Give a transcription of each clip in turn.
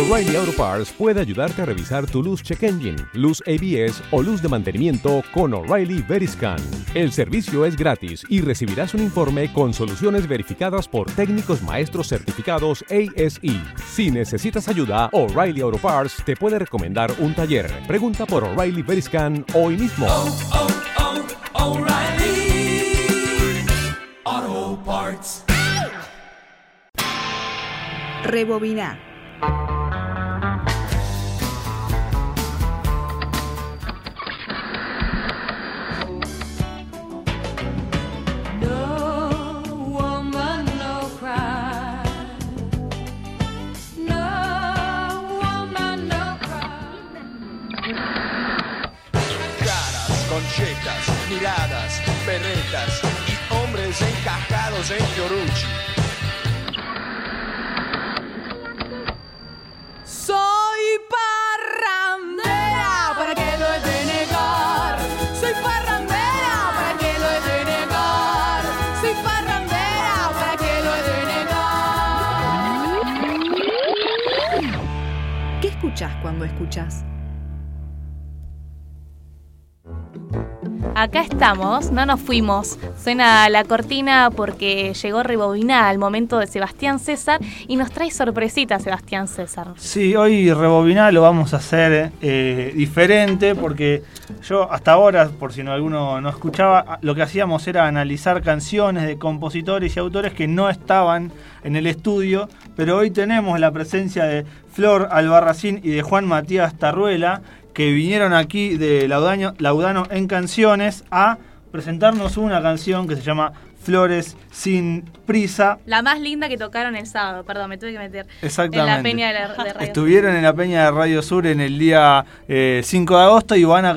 O'Reilly Auto Parts puede ayudarte a revisar tu luz check engine, luz ABS o luz de mantenimiento con O'Reilly Veriscan. El servicio es gratis y recibirás un informe con soluciones verificadas por técnicos maestros certificados ASE. Si necesitas ayuda, O'Reilly Auto Parts te puede recomendar un taller. Pregunta por O'Reilly Veriscan hoy mismo. O'Reilly Auto Parts. Rebobinar. Conchetas, miradas, berretas y hombres encajados en Fiorucci. Soy parrandera, ¿para qué lo he de negar? Soy parrandera, ¿para qué lo he de negar? Soy parrandera, ¿para qué lo he de negar? ¿Qué escuchás cuando escuchás? Acá estamos, no nos fuimos. Suena la cortina porque llegó Rebobinada al momento de Sebastián César y nos trae sorpresita Sebastián César. Sí, hoy Rebobinada lo vamos a hacer diferente porque yo hasta ahora, por si alguno no escuchaba, lo que hacíamos era analizar canciones de compositores y autores que no estaban en el estudio, pero hoy tenemos la presencia de Flor Albarracín y de Juan Matías Tarruela, que vinieron aquí de Laudano en Canciones a presentarnos una canción que se llama Flores sin prisa. La más linda que tocaron el sábado, perdón, me tuve que meter. Exactamente. En la peña de Radio Estuvieron en la peña de Radio Sur en el día 5 de agosto y van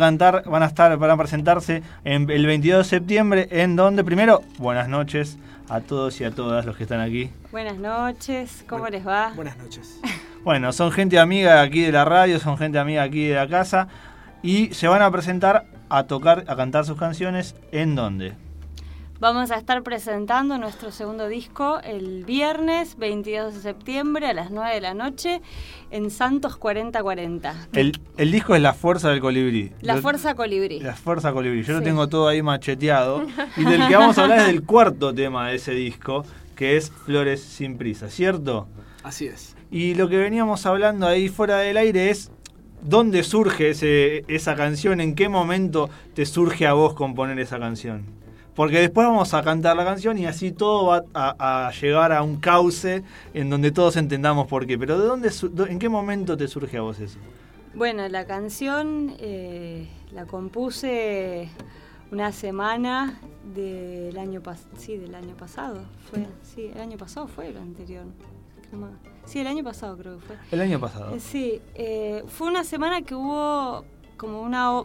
a presentarse el 22 de septiembre, en donde, primero, buenas noches a todos y a todas los que están aquí. Buenas noches, ¿cómo les va? Buenas noches. Bueno, son gente amiga aquí de la radio, son gente amiga aquí de la casa y se van a presentar a tocar, a cantar sus canciones. ¿En dónde? Vamos a estar presentando nuestro segundo disco el viernes 22 de septiembre a las 9 de la noche en Santos 4040. El disco es La Fuerza del Colibrí. Fuerza Colibrí. La Fuerza Colibrí. Yo Sí. lo tengo todo ahí macheteado. Y del que vamos a hablar es del cuarto tema de ese disco, que es Flores sin prisa, ¿cierto? Así es. Y lo que veníamos hablando ahí fuera del aire es dónde surge esa canción, en qué momento te surge a vos componer esa canción. Porque después vamos a cantar la canción y así todo va a llegar a un cauce en donde todos entendamos por qué. Pero ¿en qué momento te surge a vos eso? Bueno, la canción la compuse una semana del año pasado. El año pasado fue el anterior. Sí, el año pasado creo que fue. El año pasado. Sí, fue una semana que hubo como una...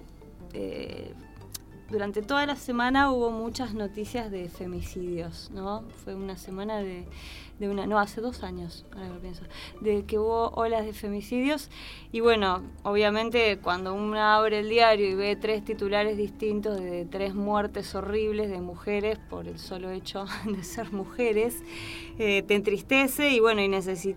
durante toda la semana hubo muchas noticias de femicidios, ¿no? Fue una semana hace 2 años, ahora que lo pienso, de que hubo olas de femicidios. Y bueno, obviamente cuando uno abre el diario y ve 3 titulares distintos de 3 muertes horribles de mujeres por el solo hecho de ser mujeres, te entristece y bueno, y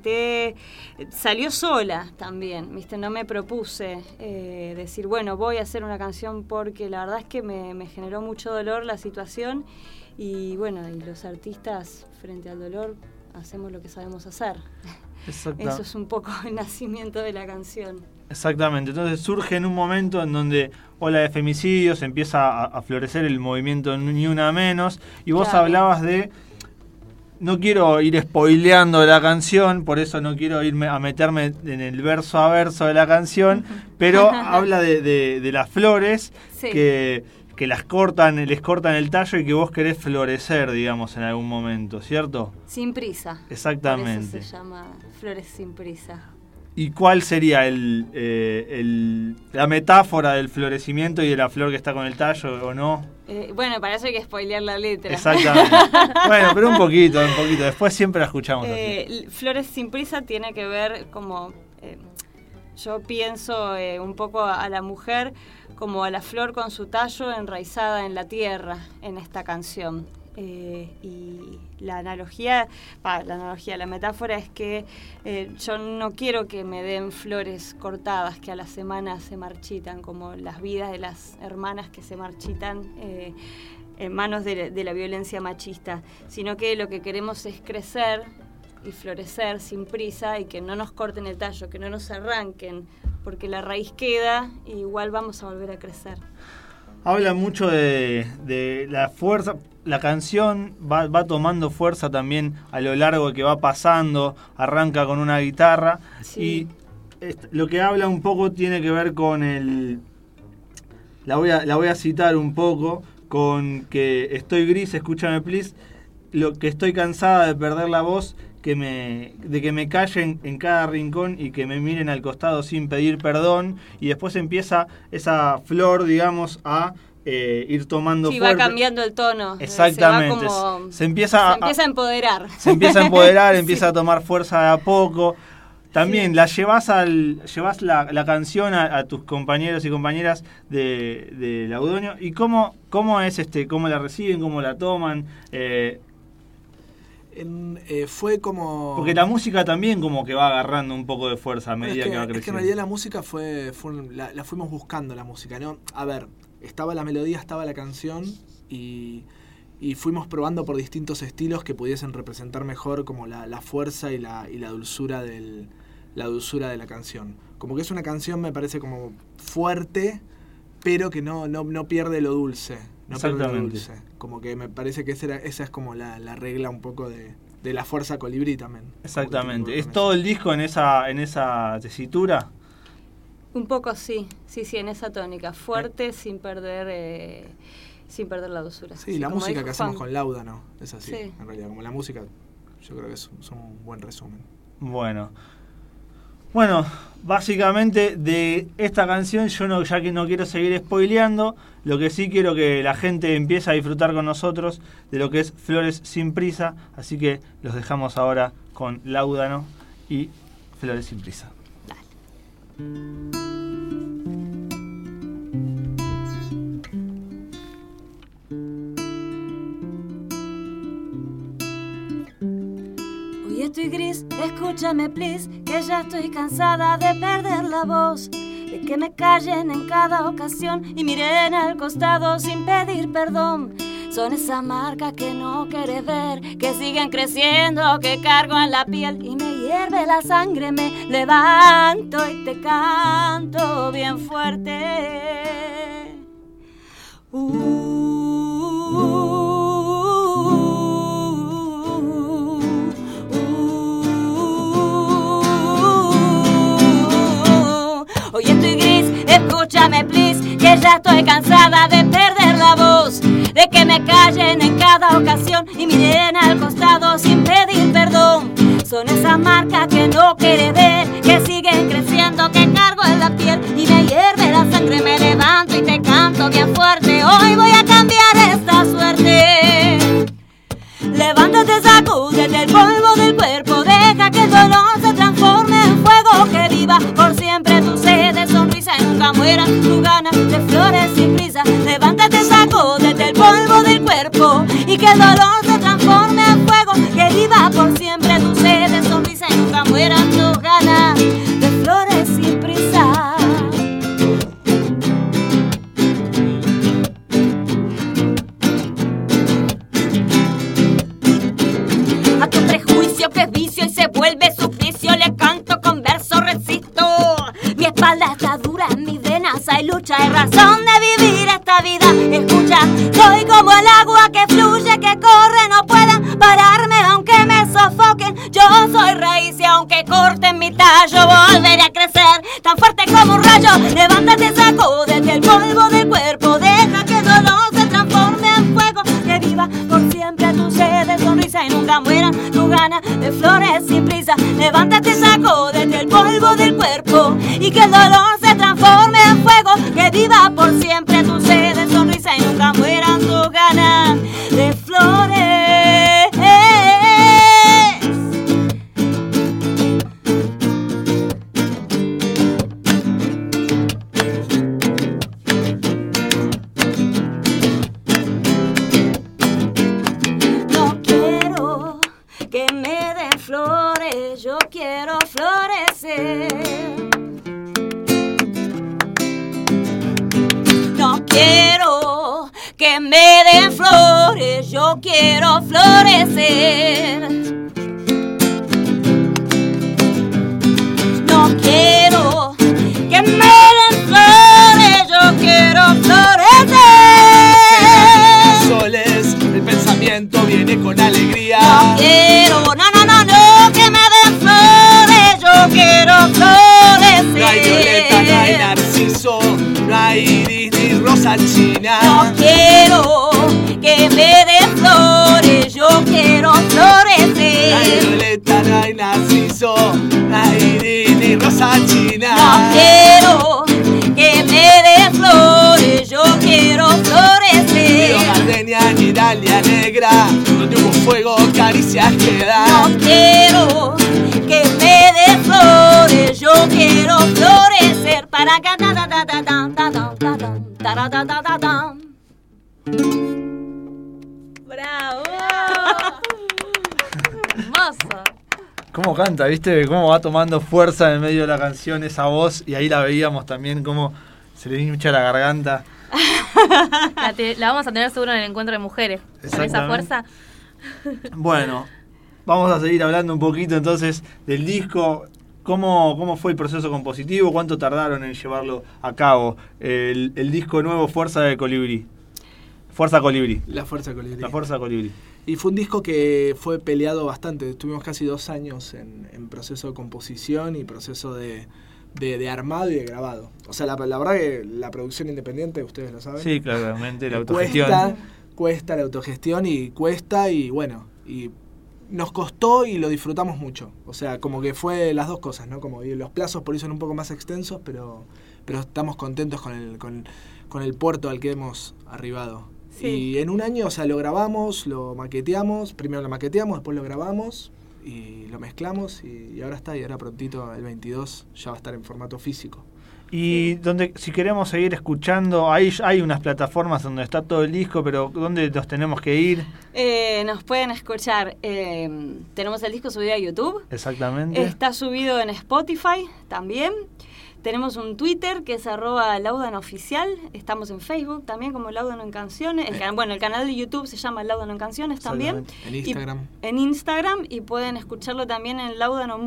salió sola también, ¿viste? No me propuse decir, bueno, voy a hacer una canción porque la verdad es que me generó mucho dolor la situación y bueno, y los artistas frente al dolor hacemos lo que sabemos hacer. Eso es un poco el nacimiento de la canción. Exactamente, entonces surge en un momento en donde ola de femicidios, empieza a florecer el movimiento Ni Una Menos, y vos hablabas de, no quiero ir spoileando la canción, por eso no quiero irme a meterme en el verso a verso de la canción, pero habla de las flores, sí, que les cortan el tallo y que vos querés florecer, digamos, en algún momento, ¿cierto? Sin prisa. Exactamente. Por eso se llama Flores sin prisa. ¿Y cuál sería la metáfora del florecimiento y de la flor que está con el tallo o no? Bueno, para eso hay que spoilear la letra. Exactamente. Bueno, pero un poquito. Después siempre la escuchamos así. Flores sin prisa tiene que ver como... yo pienso un poco a la mujer como a la flor con su tallo enraizada en la tierra en esta canción. Y la metáfora es que yo no quiero que me den flores cortadas que a la semana se marchitan, como las vidas de las hermanas que se marchitan en manos de la violencia machista, sino que lo que queremos es crecer y florecer sin prisa y que no nos corten el tallo, que no nos arranquen, porque la raíz queda y igual vamos a volver a crecer. Habla mucho de la fuerza, la canción va tomando fuerza también a lo largo que va pasando, arranca con una guitarra, sí. Y lo que habla un poco tiene que ver con la voy a citar un poco, con que estoy gris, escúchame please, lo que estoy cansada de perder la voz, de que me callen en cada rincón y que me miren al costado sin pedir perdón, y después empieza esa flor, digamos, a ir tomando fuerza. Sí, va cambiando el tono. Exactamente. Se empieza a empoderar. Se empieza a empoderar, empieza a tomar fuerza de a poco. También la llevas la canción a tus compañeros y compañeras de Laudonio. ¿Y cómo es cómo la reciben, cómo la toman? Fue como... Porque la música también como que va agarrando un poco de fuerza a medida que va creciendo. Es que en realidad la música la fuimos buscando, la música, ¿no? A ver, estaba la melodía, estaba la canción y fuimos probando por distintos estilos que pudiesen representar mejor como la fuerza y la dulzura de la canción. Como que es una canción, me parece como fuerte, pero que no pierde lo dulce. Exactamente. Como que me parece que esa es como la regla un poco de la fuerza colibrí también. Exactamente. ¿Es todo el disco en esa tesitura? Un poco sí, en esa tónica. Fuerte, sin perder la dulzura. Sí, la música que hacemos con Lauda, ¿no? Es así, sí. En realidad, como la música, yo creo que es un buen resumen. Bueno, básicamente de esta canción ya que no quiero seguir spoileando, lo que sí quiero que la gente empiece a disfrutar con nosotros de lo que es Flores sin prisa, así que los dejamos ahora con Laudano y Flores sin prisa. Dale. Estoy gris, escúchame please, que ya estoy cansada de perder la voz, de que me callen en cada ocasión y miren al costado sin pedir perdón. Son esa marca que no quieres ver, que siguen creciendo, que cargo en la piel y me hierve la sangre, me levanto y te canto bien fuerte. Hoy estoy gris, escúchame please, que ya estoy cansada de perder la voz, de que me callen en cada ocasión y miren al costado sin pedir perdón. Son esas marcas que no quieres ver, que siguen creciendo, que cargo en la piel y me hierve la sangre, me levanto y te canto bien fuerte. Hoy voy a cambiar esta suerte. Levántate, sacúdete el polvo del cuerpo, deja que el dolor se transforme en fuego, que viva por siempre tu sed de sonrisa y nunca muera tu ganas de flores sin prisa. Levántate, sacúdete el polvo del cuerpo y que el dolor se transforme en fuego, que viva por siempre tu sed de sonrisa y nunca muera tu ganas de flores sin prisa. A tu prejuicio que es vicio y se vuelve suplicio, le canto con verso, resisto. Mi espalda está dura, en mis venas hay lucha, hay razón de vivir esta vida. Escucha, soy como el agua que fluye, que corre, no pueden pararme aunque me sofoquen. Yo soy raíz y aunque corten mi tallo volveré a crecer tan fuerte como un rayo. Levántate, sacúdete el polvo del cuerpo, deja que el dolor se transforme en fuego, que viva por siempre tu sed de sonrisa y nunca muera tu gana de flores sin prisa. Levántate, sacúdete el polvo del cuerpo y que el dolor se transforme en fuego, que viva por siempre tu sed de sonrisa y nunca mueran tus ganas de flores. flores, yo quiero florecer. No quiero que me den flores, yo quiero florecer. No quiero que me den flores, yo quiero florecer. Soles, el pensamiento viene con alegría. No quiero, no, que me den flores, yo quiero florecer. No hay violeta, no hay narciso, no hay iris ni rosa china. No quiero que me den flores, yo quiero florecer. No hay violeta, no hay narciso, no hay iris ni rosa china. No quiero que me den flores, yo quiero florecer. Río Gardenia ni Dalia Negra, donde hubo fuego, caricias quedan. No quiero que me den flores, yo quiero florecer. Para cantar. ¡Bravo! Hermoso. ¿Cómo canta? ¿Viste? Cómo va tomando fuerza en medio de la canción esa voz. Y ahí la veíamos también cómo se le hincha la garganta. La vamos a tener seguro en el encuentro de mujeres. Con esa fuerza. Bueno, vamos a seguir hablando un poquito entonces del disco. ¿Cómo fue el proceso compositivo? ¿Cuánto tardaron en llevarlo a cabo? El disco nuevo, Fuerza Colibrí. La Fuerza Colibrí. La Fuerza Colibrí. Y fue un disco que fue peleado bastante. Estuvimos casi 2 años en proceso de composición y proceso de armado y de grabado. O sea, la verdad que la producción independiente, ustedes lo saben. Sí, claramente, la autogestión. Cuesta la autogestión y bueno, y nos costó y lo disfrutamos mucho. O sea, como que fue las dos cosas, ¿no? Como los plazos por ahí son un poco más extensos, pero estamos contentos con el puerto al que hemos arribado. Sí. Y en un año, o sea, lo grabamos, lo maqueteamos, primero lo maqueteamos, después lo grabamos y lo mezclamos y ahora está, y ahora prontito, el 22, ya va a estar en formato físico. Y donde, si queremos seguir escuchando, hay unas plataformas donde está todo el disco, pero ¿dónde nos tenemos que ir? Nos pueden escuchar, tenemos el disco subido a YouTube. Exactamente. Está subido en Spotify también. Tenemos un Twitter que es @laudanoficial. Estamos en Facebook también como Laudano en Canciones. El canal de YouTube se llama Laudano en Canciones también. En Instagram. En Instagram, y pueden escucharlo también en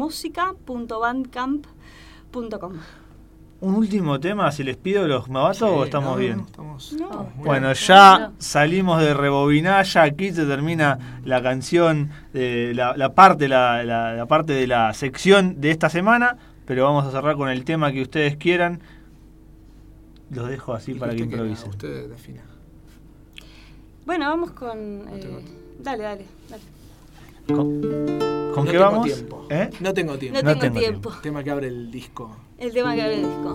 laudanomusica.bandcamp.com. Un último tema, si les pido, ¿los me bato o estamos bien? Estamos bueno, bien. Ya salimos de rebobinar, ya aquí se termina la canción, la parte de la sección de esta semana, pero vamos a cerrar con el tema que ustedes quieran. Los dejo así para que improvisen. Usted defina. Bueno, vamos con... Dale. ¿Con qué vamos? Tiempo. No tengo tiempo. No tengo tiempo. El tema que abre el disco. El tema que abre el disco.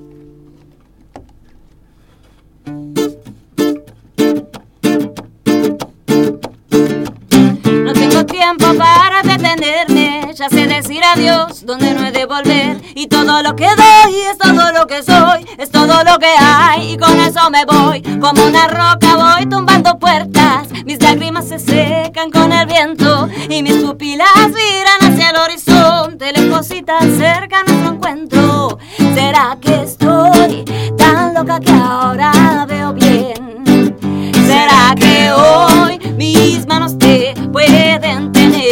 No tengo tiempo para detenerme, ya sé decir adiós donde no he de volver. Y todo lo que doy es todo lo que soy, es todo lo que hay, y con eso me voy. Como una roca voy tumbando puertas, mis lágrimas se secan con el viento y mis pupilas miran hacia el horizonte, lejos y tan cerca nuestro encuentro. ¿Será que estoy tan loca que ahora veo bien? ¿Será que hoy mis manos te pueden tener?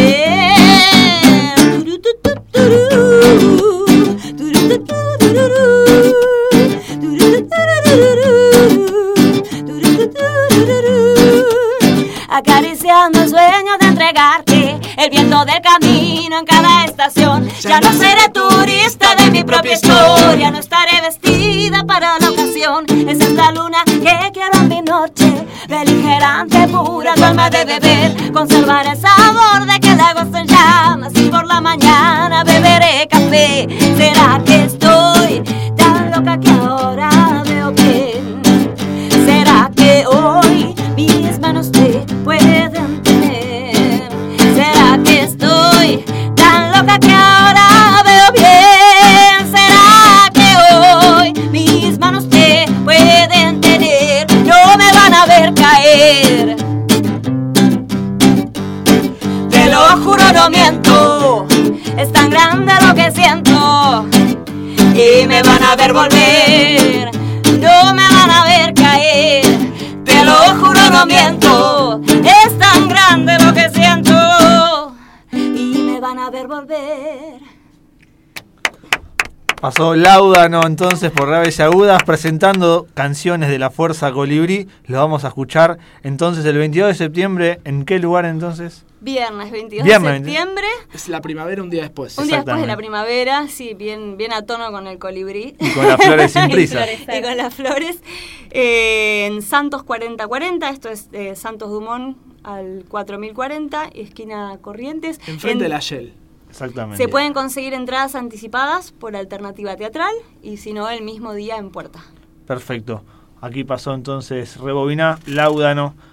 Acariciando el sueño de entregarte el viento del camino en cada estación. Ya no seré turista de mi propia historia, no estaré vestida para la ocasión. Esa es la luna que quiero en mi noche, beligerante, pura, tu alma de beber. Conservar el sabor de que el agua se llama, y por la mañana beberé café. ¿Será que estoy tan loca que ahora veo bien? ¿Será que hoy mis manos te pueden tener? ¿Será que estoy tan loca que ahora veo bien? ¿Será que hoy mis manos te pueden tener? No me van a ver caer. Te lo juro, no miento. me van a ver volver, no me van a ver caer, te lo juro, no miento, es tan grande lo que siento, y me van a ver volver. Pasó Láudano entonces por Graves y Agudas presentando canciones de la Fuerza Colibrí. Lo vamos a escuchar entonces el 22 de septiembre. ¿En qué lugar entonces? Viernes 22 de septiembre. Es la primavera un día después. Un día después de la primavera, sí, bien a tono con el colibrí. Y con las flores sin prisa. Y con las flores. En Santos 4040, esto es Santos Dumont al 4040, esquina Corrientes. Enfrente de la Shell. Exactamente. Se pueden conseguir entradas anticipadas por Alternativa Teatral y si no, el mismo día en puerta. Perfecto. Aquí pasó entonces Rebobina Láudano